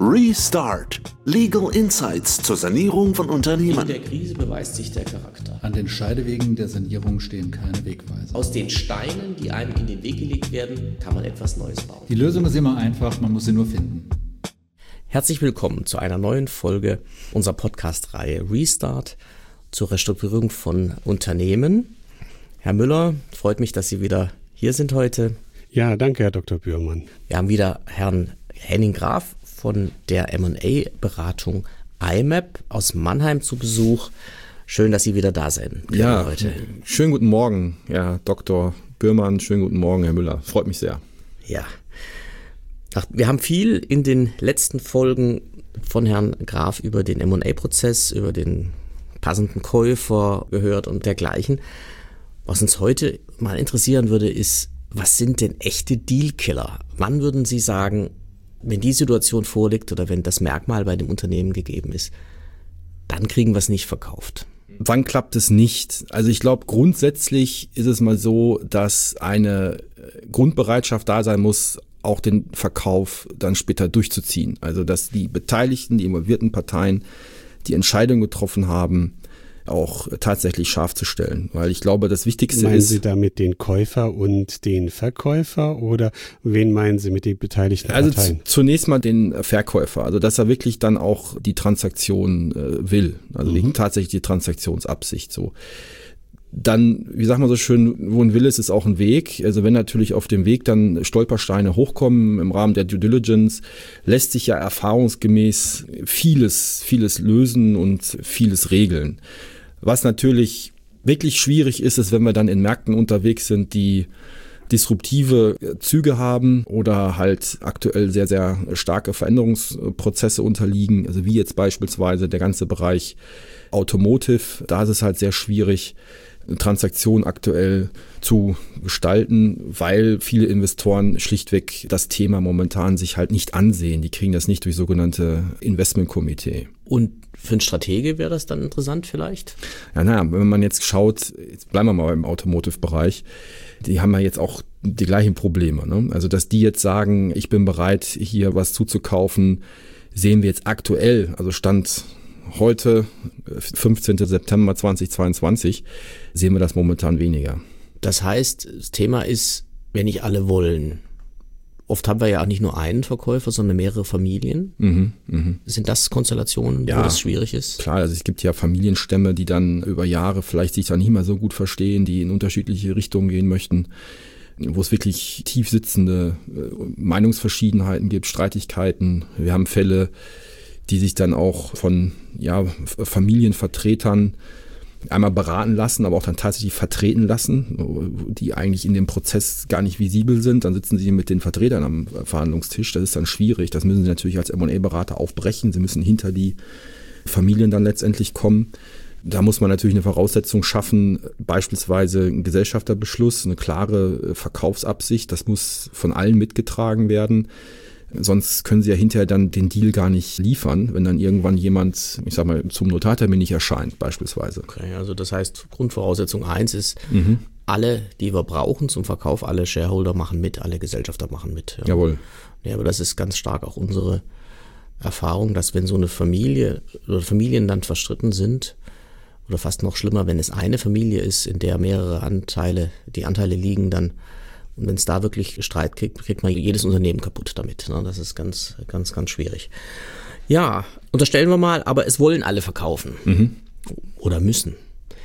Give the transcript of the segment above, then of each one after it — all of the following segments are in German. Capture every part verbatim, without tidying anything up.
Restart. Legal Insights zur Sanierung von Unternehmen. In der Krise beweist sich der Charakter. An den Scheidewegen der Sanierung stehen keine Wegweiser. Aus den Steinen, die einem in den Weg gelegt werden, kann man etwas Neues bauen. Die Lösung ist immer einfach, man muss sie nur finden. Herzlich willkommen zu einer neuen Folge unserer Podcast-Reihe Restart zur Restrukturierung von Unternehmen. Herr Müller, freut mich, dass Sie wieder hier sind heute. Ja, danke, Herr Doktor Bührmann. Wir haben wieder Herrn Henning Graf von der M und A-Beratung I M A P aus Mannheim zu Besuch. Schön, dass Sie wieder da sind. Ja, heute. Schönen guten Morgen, Herr Doktor Bührmann. Schönen guten Morgen, Herr Müller. Freut mich sehr. Ja. Ach, wir haben viel in den letzten Folgen von Herrn Graf über den M und A-Prozess, über den passenden Käufer gehört und dergleichen. Was uns heute mal interessieren würde, ist, was sind denn echte Dealkiller? Wann würden Sie sagen, wenn die Situation vorliegt oder wenn das Merkmal bei dem Unternehmen gegeben ist, dann kriegen wir es nicht verkauft? Wann klappt es nicht? Also ich glaube, grundsätzlich ist es mal so, dass eine Grundbereitschaft da sein muss, auch den Verkauf dann später durchzuziehen. Also dass die Beteiligten, die involvierten Parteien die Entscheidung getroffen haben, auch tatsächlich scharf zu stellen. Weil ich glaube, das Wichtigste meinen ist... Meinen Sie damit den Käufer und den Verkäufer oder wen meinen Sie mit den beteiligten also Parteien? Also zunächst mal den Verkäufer, also dass er wirklich dann auch die Transaktion äh, will, also mhm. die, tatsächlich die Transaktionsabsicht so. Dann, wie sagt man so schön, wo ein Wille ist, ist auch ein Weg. Also wenn natürlich auf dem Weg dann Stolpersteine hochkommen im Rahmen der Due Diligence, lässt sich ja erfahrungsgemäß vieles, vieles lösen und vieles regeln. Was natürlich wirklich schwierig ist, ist, wenn wir dann in Märkten unterwegs sind, die disruptive Züge haben oder halt aktuell sehr, sehr starke Veränderungsprozesse unterliegen. Also wie jetzt beispielsweise der ganze Bereich Automotive. Da ist es halt sehr schwierig, eine Transaktion aktuell zu gestalten, weil viele Investoren schlichtweg das Thema momentan sich halt nicht ansehen. Die kriegen das nicht durch sogenannte Investmentkomitee. Und für einen Stratege wäre das dann interessant vielleicht? Ja, naja, wenn man jetzt schaut, jetzt bleiben wir mal im Automotive-Bereich, die haben ja jetzt auch die gleichen Probleme, ne? Also, dass die jetzt sagen, ich bin bereit, hier was zuzukaufen, sehen wir jetzt aktuell, also Stand heute, fünfzehnten September zweitausendzweiundzwanzig, sehen wir das momentan weniger. Das heißt, das Thema ist, wenn nicht alle wollen. Oft haben wir ja auch nicht nur einen Verkäufer, sondern mehrere Familien. Mhm, mh. Sind das Konstellationen, ja, wo das schwierig ist? Klar, also es gibt ja Familienstämme, die dann über Jahre vielleicht sich dann nicht mehr so gut verstehen, die in unterschiedliche Richtungen gehen möchten, wo es wirklich tief sitzende Meinungsverschiedenheiten gibt, Streitigkeiten. Wir haben Fälle, die sich dann auch von ja, Familienvertretern einmal beraten lassen, aber auch dann tatsächlich vertreten lassen, die eigentlich in dem Prozess gar nicht visibel sind. Dann sitzen sie mit den Vertretern am Verhandlungstisch. Das ist dann schwierig. Das müssen sie natürlich als M und A-Berater aufbrechen. Sie müssen hinter die Familien dann letztendlich kommen. Da muss man natürlich eine Voraussetzung schaffen, beispielsweise ein Gesellschafterbeschluss, eine klare Verkaufsabsicht. Das muss von allen mitgetragen werden. Sonst können sie ja hinterher dann den Deal gar nicht liefern, wenn dann irgendwann jemand, ich sag mal, zum Notartermin nicht erscheint, beispielsweise. Okay, also das heißt, Grundvoraussetzung eins ist, mhm. alle, die wir brauchen zum Verkauf, alle Shareholder machen mit, alle Gesellschafter machen mit. Ja. Jawohl. Ja, aber das ist ganz stark auch unsere Erfahrung, dass wenn so eine Familie oder Familien dann verstritten sind, oder fast noch schlimmer, wenn es eine Familie ist, in der mehrere Anteile, die Anteile liegen, dann und wenn es da wirklich Streit kriegt, kriegt man jedes Unternehmen kaputt damit. Ne? Das ist ganz, ganz, ganz schwierig. Ja, unterstellen wir mal, aber es wollen alle verkaufen. Mhm. Oder müssen.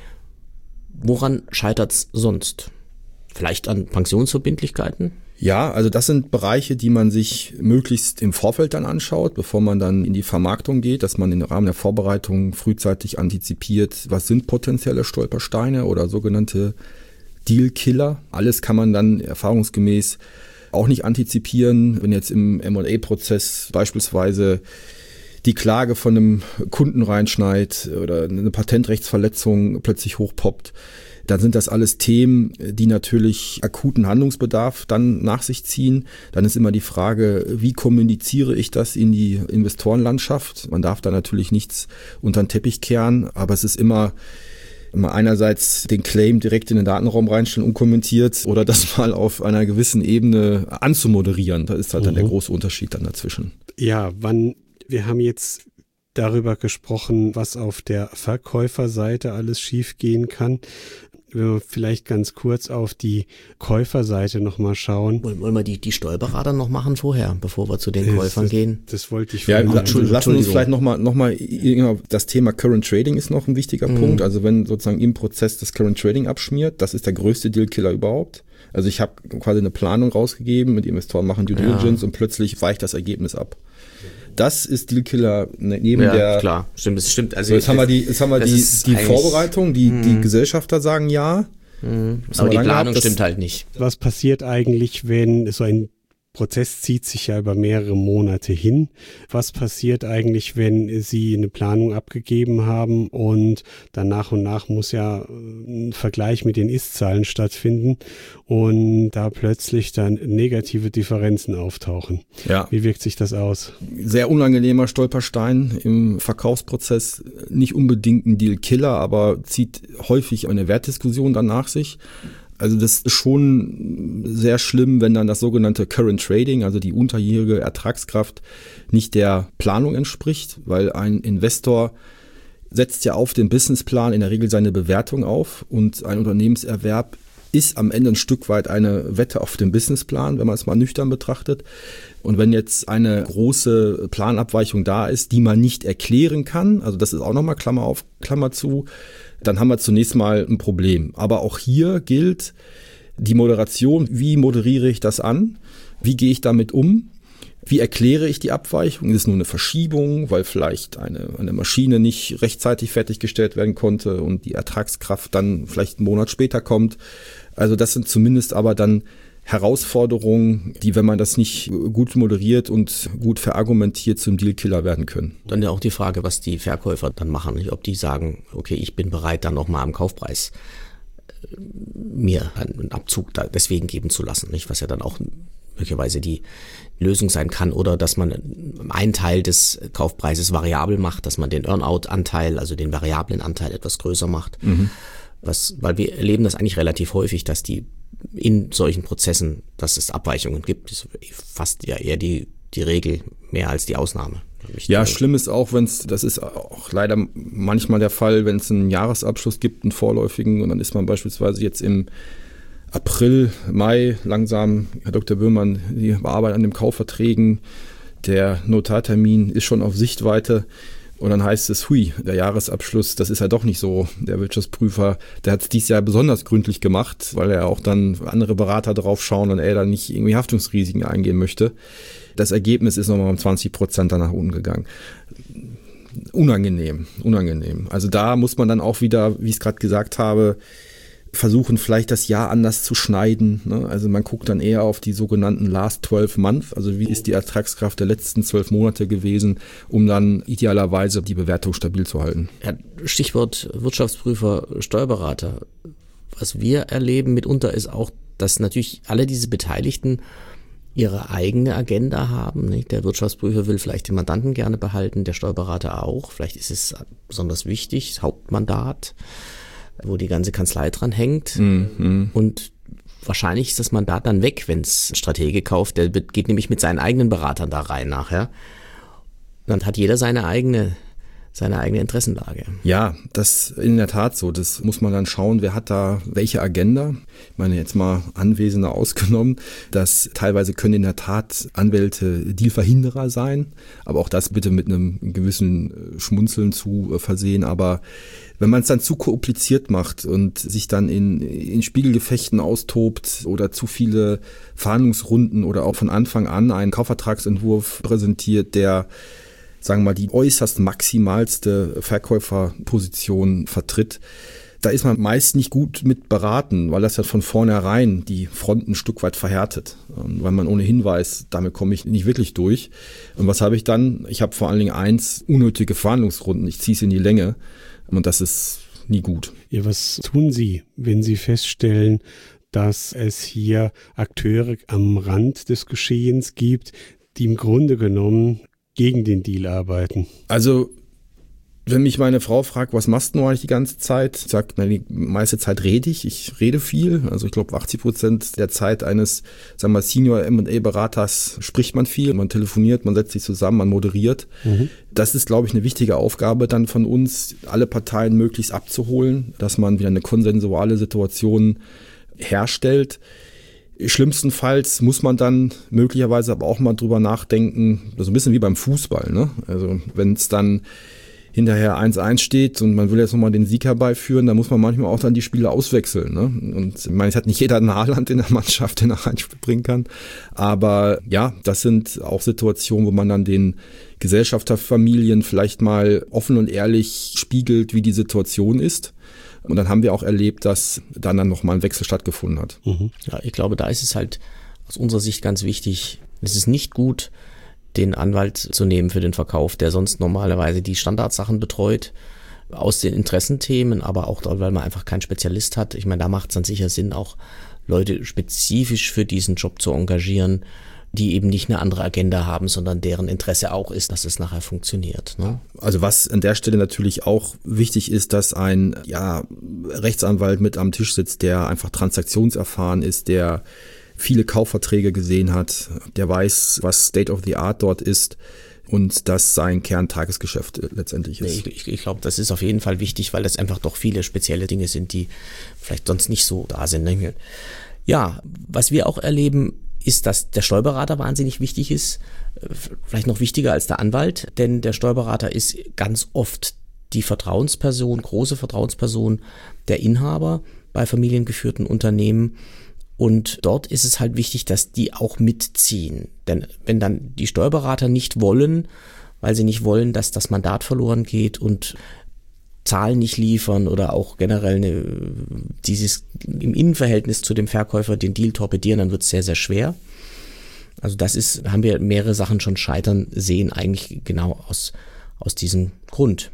Woran scheitert es sonst? Vielleicht an Pensionsverbindlichkeiten? Ja, also das sind Bereiche, die man sich möglichst im Vorfeld dann anschaut, bevor man dann in die Vermarktung geht, dass man im Rahmen der Vorbereitung frühzeitig antizipiert, was sind potenzielle Stolpersteine oder sogenannte Dealkiller. Alles kann man dann erfahrungsgemäß auch nicht antizipieren. Wenn jetzt im M und A-Prozess beispielsweise die Klage von einem Kunden reinschneit oder eine Patentrechtsverletzung plötzlich hochpoppt, dann sind das alles Themen, die natürlich akuten Handlungsbedarf dann nach sich ziehen. Dann ist immer die Frage, wie kommuniziere ich das in die Investorenlandschaft? Man darf da natürlich nichts unter den Teppich kehren, aber es ist immer mal einerseits den Claim direkt in den Datenraum reinstellen, unkommentiert, oder das mal auf einer gewissen Ebene anzumoderieren. Da ist halt mhm. dann der große Unterschied dann dazwischen. Ja, wann Wir haben jetzt darüber gesprochen, was auf der Verkäuferseite alles schiefgehen kann. Wenn wir vielleicht ganz kurz auf die Käuferseite nochmal schauen. Wollen, wollen wir die, die Steuerberater noch machen vorher, bevor wir zu den das, Käufern das, gehen? Das wollte ich ja, vorhin. Entschuldigung, lassen wir uns vielleicht nochmal, noch mal, das Thema Current Trading ist noch ein wichtiger mhm. Punkt. Also wenn sozusagen im Prozess das Current Trading abschmiert, das ist der größte Dealkiller überhaupt. Also ich habe quasi eine Planung rausgegeben, mit Investoren machen Due Diligence ja. und plötzlich weicht das Ergebnis ab. Das ist Dealkiller neben ja, der. Klar, stimmt, das stimmt. Also so, jetzt haben wir die, jetzt haben wir die, die Vorbereitung, die, mh. die Gesellschafter sagen ja. Mh. Aber die Planung gehabt, stimmt halt nicht. Was passiert eigentlich, wenn so ein Prozess zieht sich ja über mehrere Monate hin. Was passiert eigentlich, wenn Sie eine Planung abgegeben haben und dann nach und nach muss ja ein Vergleich mit den Ist-Zahlen stattfinden und da plötzlich dann negative Differenzen auftauchen? Ja. Wie wirkt sich das aus? Sehr unangenehmer Stolperstein im Verkaufsprozess. Nicht unbedingt ein Deal-Killer, aber zieht häufig eine Wertdiskussion dann nach sich. Also das ist schon sehr schlimm, wenn dann das sogenannte Current Trading, also die unterjährige Ertragskraft, nicht der Planung entspricht, weil ein Investor setzt ja auf den Businessplan in der Regel seine Bewertung auf und ein Unternehmenserwerb ist am Ende ein Stück weit eine Wette auf den Businessplan, wenn man es mal nüchtern betrachtet. Und wenn jetzt eine große Planabweichung da ist, die man nicht erklären kann, also das ist auch nochmal Klammer auf, Klammer zu, dann haben wir zunächst mal ein Problem. Aber auch hier gilt die Moderation. Wie moderiere ich das an? Wie gehe ich damit um? Wie erkläre ich die Abweichung? Ist es nur eine Verschiebung, weil vielleicht eine, eine Maschine nicht rechtzeitig fertiggestellt werden konnte und die Ertragskraft dann vielleicht einen Monat später kommt? Also das sind zumindest aber dann Herausforderungen, die, wenn man das nicht gut moderiert und gut verargumentiert, zum Dealkiller werden können. Dann ja auch die Frage, was die Verkäufer dann machen, nicht? Ob die sagen, okay, ich bin bereit, dann nochmal am Kaufpreis äh, mir einen Abzug da deswegen geben zu lassen, nicht? Was ja dann auch möglicherweise die Lösung sein kann, oder dass man einen Teil des Kaufpreises variabel macht, dass man den Earn-out-Anteil, also den variablen Anteil etwas größer macht. Mhm. Was, weil wir erleben das eigentlich relativ häufig, dass die in solchen Prozessen, dass es Abweichungen gibt, ist fast ja eher die, die Regel mehr als die Ausnahme. Ja, schlimm ist auch, wenn es, das ist auch leider manchmal der Fall, wenn es einen Jahresabschluss gibt, einen vorläufigen, und dann ist man beispielsweise jetzt im April, Mai langsam, Herr Doktor Böhmann, Sie bearbeiten an den Kaufverträgen, der Notartermin ist schon auf Sichtweite. Und dann heißt es, hui, der Jahresabschluss, das ist ja doch nicht so. Der Wirtschaftsprüfer, der hat es dieses Jahr besonders gründlich gemacht, weil er auch dann andere Berater drauf schauen und er dann nicht irgendwie Haftungsrisiken eingehen möchte. Das Ergebnis ist nochmal um zwanzig Prozent danach unten gegangen. Unangenehm, unangenehm. Also da muss man dann auch wieder, wie ich es gerade gesagt habe, versuchen vielleicht das Jahr anders zu schneiden. Ne? Also man guckt dann eher auf die sogenannten Last zwölf Month, also wie ist die Ertragskraft der letzten zwölf Monate gewesen, um dann idealerweise die Bewertung stabil zu halten. Ja, Stichwort Wirtschaftsprüfer, Steuerberater. Was wir erleben mitunter ist auch, dass natürlich alle diese Beteiligten ihre eigene Agenda haben. Nicht? Der Wirtschaftsprüfer will vielleicht den Mandanten gerne behalten, der Steuerberater auch. Vielleicht ist es besonders wichtig, das Hauptmandat, wo die ganze Kanzlei dran hängt. Mhm. Und wahrscheinlich ist das Mandat dann weg, wenn es ein Stratege kauft. Der geht nämlich mit seinen eigenen Beratern da rein nachher. Dann hat jeder seine eigene, seine eigene Interessenlage. Ja, das ist in der Tat so. Das muss man dann schauen, wer hat da welche Agenda. Ich meine, jetzt mal Anwesende ausgenommen. Das teilweise können in der Tat Anwälte Dealverhinderer sein. Aber auch das bitte mit einem gewissen Schmunzeln zu versehen. Aber wenn man es dann zu kompliziert macht und sich dann in, in Spiegelgefechten austobt oder zu viele Verhandlungsrunden oder auch von Anfang an einen Kaufvertragsentwurf präsentiert, der, sagen wir mal, die äußerst maximalste Verkäuferposition vertritt, da ist man meist nicht gut mit beraten, weil das ja von vornherein die Fronten ein Stück weit verhärtet. Weil man ohnehin weiß, damit komme ich nicht wirklich durch. Und was habe ich dann? Ich habe vor allen Dingen eins, unnötige Verhandlungsrunden. Ich ziehe es in die Länge. Und das ist nie gut. Ja, was tun Sie, wenn Sie feststellen, dass es hier Akteure am Rand des Geschehens gibt, die im Grunde genommen gegen den Deal arbeiten? Also Wenn mich meine Frau fragt, was machst du eigentlich die ganze Zeit? Ich sage, die meiste Zeit rede ich. Ich rede viel. Also ich glaube, achtzig Prozent der Zeit eines, sagen wir mal, Senior M und A-Beraters spricht man viel. Man telefoniert, man setzt sich zusammen, man moderiert. Mhm. Das ist, glaube ich, eine wichtige Aufgabe dann von uns, alle Parteien möglichst abzuholen, dass man wieder eine konsensuale Situation herstellt. Schlimmstenfalls muss man dann möglicherweise aber auch mal drüber nachdenken, so ein bisschen wie beim Fußball, ne? Also wenn es dann hinterher eins eins steht und man will jetzt nochmal den Sieg herbeiführen, dann muss man manchmal auch dann die Spieler auswechseln. Ne? Und ich meine, es hat nicht jeder ein Haaland in der Mannschaft, den er reinbringen kann. Aber ja, das sind auch Situationen, wo man dann den Gesellschafterfamilien vielleicht mal offen und ehrlich spiegelt, wie die Situation ist. Und dann haben wir auch erlebt, dass dann, dann nochmal ein Wechsel stattgefunden hat. Mhm. Ja, ich glaube, da ist es halt aus unserer Sicht ganz wichtig, es ist nicht gut, den Anwalt zu nehmen für den Verkauf, der sonst normalerweise die Standardsachen betreut, aus den Interessenthemen, aber auch dort, weil man einfach keinen Spezialist hat. Ich meine, da macht es dann sicher Sinn, auch Leute spezifisch für diesen Job zu engagieren, die eben nicht eine andere Agenda haben, sondern deren Interesse auch ist, dass es nachher funktioniert. Ne? Also was an der Stelle natürlich auch wichtig ist, dass ein ja, Rechtsanwalt mit am Tisch sitzt, der einfach transaktionserfahren ist, der viele Kaufverträge gesehen hat, der weiß, was State of the Art dort ist und das sein Kerntagesgeschäft letztendlich ist. Nee, ich ich glaube, das ist auf jeden Fall wichtig, weil das einfach doch viele spezielle Dinge sind, die vielleicht sonst nicht so da sind. Ja, was wir auch erleben, ist, dass der Steuerberater wahnsinnig wichtig ist, vielleicht noch wichtiger als der Anwalt, denn der Steuerberater ist ganz oft die Vertrauensperson, große Vertrauensperson der Inhaber bei familiengeführten Unternehmen. Und dort ist es halt wichtig, dass die auch mitziehen. Denn wenn dann die Steuerberater nicht wollen, weil sie nicht wollen, dass das Mandat verloren geht und Zahlen nicht liefern oder auch generell eine, dieses im Innenverhältnis zu dem Verkäufer den Deal torpedieren, dann wird es sehr, sehr schwer. Also das ist, haben wir mehrere Sachen schon scheitern sehen, eigentlich genau aus, aus diesem Grund.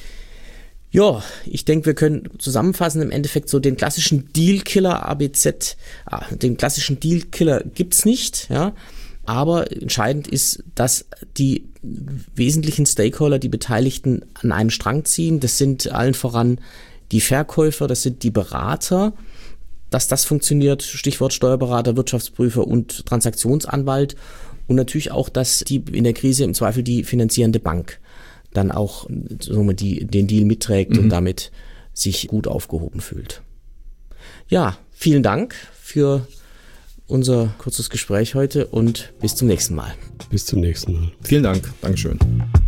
Ja, ich denke, wir können zusammenfassen im Endeffekt so den klassischen Dealkiller A B Z, den klassischen Dealkiller gibt's nicht, ja, aber entscheidend ist, dass die wesentlichen Stakeholder, die Beteiligten an einem Strang ziehen. Das sind allen voran die Verkäufer, das sind die Berater, dass das funktioniert, Stichwort Steuerberater, Wirtschaftsprüfer und Transaktionsanwalt und natürlich auch, dass die in der Krise im Zweifel die finanzierende Bank dann auch die, den Deal mitträgt mhm. und damit sich gut aufgehoben fühlt. Ja, vielen Dank für unser kurzes Gespräch heute und bis zum nächsten Mal. Bis zum nächsten Mal. Vielen Dank. Dankeschön.